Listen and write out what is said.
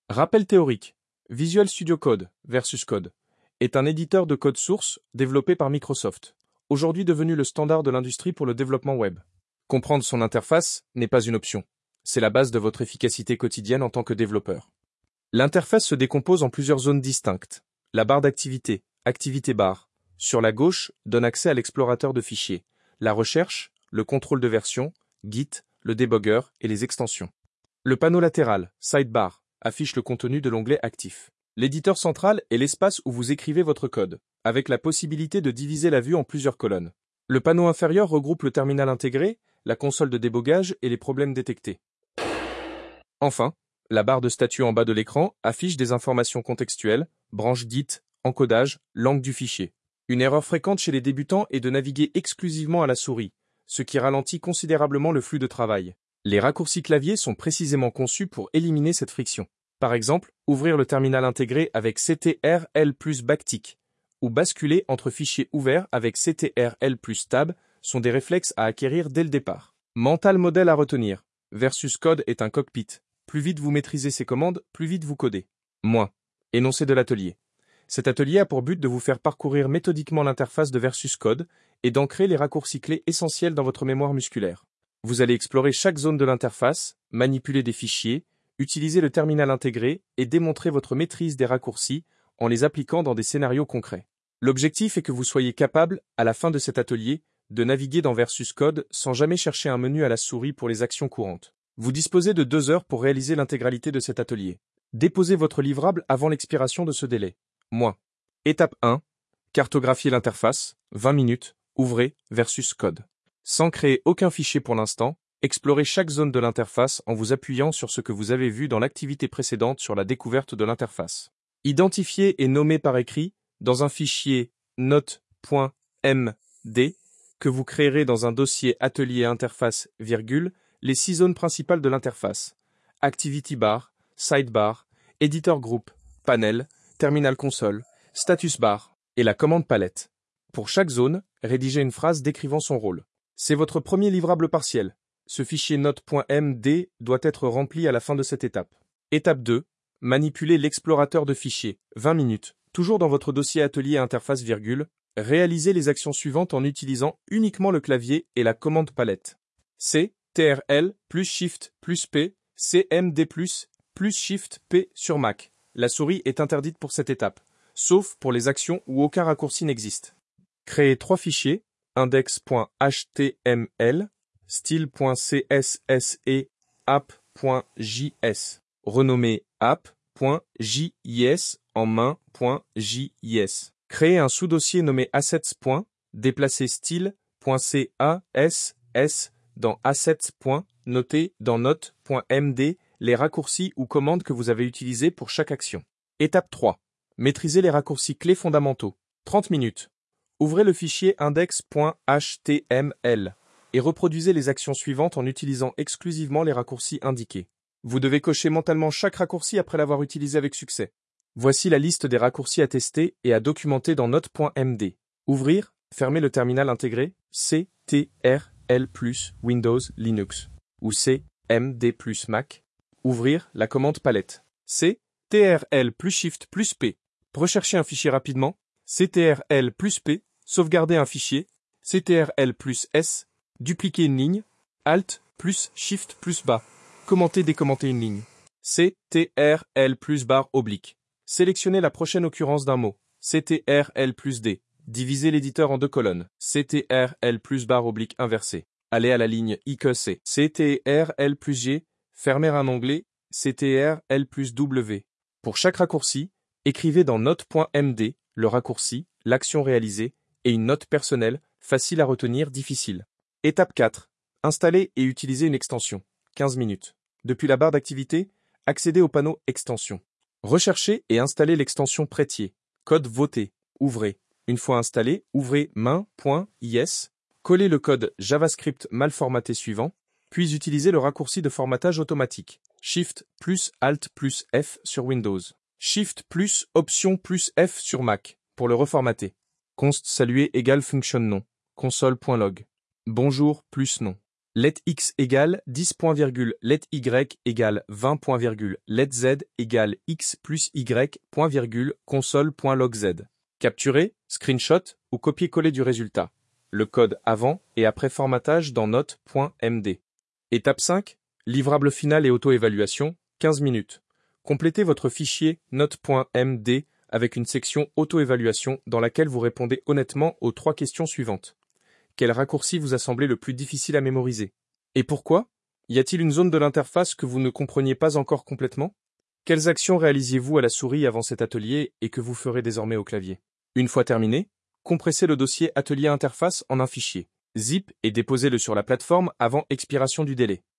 Rappel théorique. Visual Studio Code versus Code est un éditeur de code source développé par Microsoft, aujourd'hui devenu le standard de l'industrie pour le développement web. Comprendre son interface n'est pas une option. C'est la base de votre efficacité quotidienne en tant que développeur. L'interface se décompose en plusieurs zones distinctes. La barre d'activité, activité bar, sur la gauche, donne accès à l'explorateur de fichiers, la recherche, le contrôle de version, Git, le debugger et les extensions. Le panneau latéral, sidebar, affiche le contenu de l'onglet actif. L'éditeur central est l'espace où vous écrivez votre code, avec la possibilité de diviser la vue en plusieurs colonnes. Le panneau inférieur regroupe le terminal intégré, la console de débogage et les problèmes détectés. Enfin, la barre de statut en bas de l'écran affiche des informations contextuelles, branche Git, encodage, langue du fichier. Une erreur fréquente chez les débutants est de naviguer exclusivement à la souris, ce qui ralentit considérablement le flux de travail. Les raccourcis clavier sont précisément conçus pour éliminer cette friction. Par exemple, ouvrir le terminal intégré avec CTRL plus backtick ou basculer entre fichiers ouverts avec CTRL plus tab sont des réflexes à acquérir dès le départ. Mental model à retenir. Versus code est un cockpit. Plus vite vous maîtrisez ces commandes, plus vite vous codez. Moins. Énoncé de l'atelier. Cet atelier a pour but de vous faire parcourir méthodiquement l'interface de Versus Code et d'ancrer les raccourcis clés essentiels dans votre mémoire musculaire. Vous allez explorer chaque zone de l'interface, manipuler des fichiers, utiliser le terminal intégré et démontrer votre maîtrise des raccourcis en les appliquant dans des scénarios concrets. L'objectif est que vous soyez capable, à la fin de cet atelier, de naviguer dans Versus Code sans jamais chercher un menu à la souris pour les actions courantes. Vous disposez de 2 heures pour réaliser l'intégralité de cet atelier. Déposez votre livrable avant l'expiration de ce délai. Moins. Étape 1. Cartographier l'interface. 20 minutes. Ouvrez Versus Code. Sans créer aucun fichier pour l'instant, explorez chaque zone de l'interface en vous appuyant sur ce que vous avez vu dans l'activité précédente sur la découverte de l'interface. Identifiez et nommez par écrit, dans un fichier note.md que vous créerez dans un dossier atelier interface, les 6 zones principales de l'interface. Activity bar, sidebar, editor group, panel, terminal console, status bar et la commande palette. Pour chaque zone, rédigez une phrase décrivant son rôle. C'est votre premier livrable partiel. Ce fichier note.md doit être rempli à la fin de cette étape. Étape 2. Manipulez l'explorateur de fichiers. 20 minutes. Toujours dans votre dossier atelier interface, réalisez les actions suivantes en utilisant uniquement le clavier et la commande palette. CTRL plus Shift plus P, CMD plus Shift P sur Mac. La souris est interdite pour cette étape, sauf pour les actions où aucun raccourci n'existe. Créez 3 fichiers, index.html, style.css et app.js, renommé app.js en main.js. Créez un sous-dossier nommé assets. Déplacez style.cas dans assets. Notez dans note.md les raccourcis ou commandes que vous avez utilisés pour chaque action. Étape 3. Maîtrisez les raccourcis clés fondamentaux. 30 minutes. Ouvrez le fichier index.html et reproduisez les actions suivantes en utilisant exclusivement les raccourcis indiqués. Vous devez cocher mentalement chaque raccourci après l'avoir utilisé avec succès. Voici la liste des raccourcis à tester et à documenter dans note.md. Ouvrir, fermer le terminal intégré CTRL plus Windows Linux ou CMD plus Mac. Ouvrir la commande palette CTRL plus Shift plus P. Rechercher un fichier rapidement CTRL plus P. Sauvegarder un fichier CTRL plus S. Dupliquer une ligne Alt plus Shift plus bas. Commenter, décommenter une ligne CTRL plus barre oblique. Sélectionner la prochaine occurrence d'un mot CTRL plus D. Diviser l'éditeur en 2 colonnes CTRL plus barre oblique inversée. Aller à la ligne IQC CTRL plus G. Fermer un onglet CTRL plus W. Pour chaque raccourci, écrivez dans note.md le raccourci, l'action réalisée et une note personnelle, facile à retenir, difficile. Étape 4. Installer et utiliser une extension. 15 minutes. Depuis la barre d'activité, accédez au panneau Extensions. Recherchez et installez l'extension Prêtier. Code voté. Ouvrez. Une fois installé, ouvrez main.is. Collez le code JavaScript mal formaté suivant, puis utilisez le raccourci de formatage automatique. Shift plus Alt plus F sur Windows. Shift plus Option plus F sur Mac pour le reformater. Const saluer égale function nom. Console.log. Bonjour plus nom. let x égale 10. Let y égale 20. Let z égale x plus y. Console.log z. Capturer, screenshot ou copier-coller du résultat. Le code avant et après formatage dans note.md. Étape 5. Livrable final et auto-évaluation, 15 minutes. Complétez votre fichier note.md avec une section auto-évaluation dans laquelle vous répondez honnêtement aux 3 questions suivantes. Quel raccourci vous a semblé le plus difficile à mémoriser? Et pourquoi? Y a-t-il une zone de l'interface que vous ne compreniez pas encore complètement? Quelles actions réalisiez-vous à la souris avant cet atelier et que vous ferez désormais au clavier? Une fois terminé, compressez le dossier atelier interface en un fichier zip et déposez-le sur la plateforme avant expiration du délai.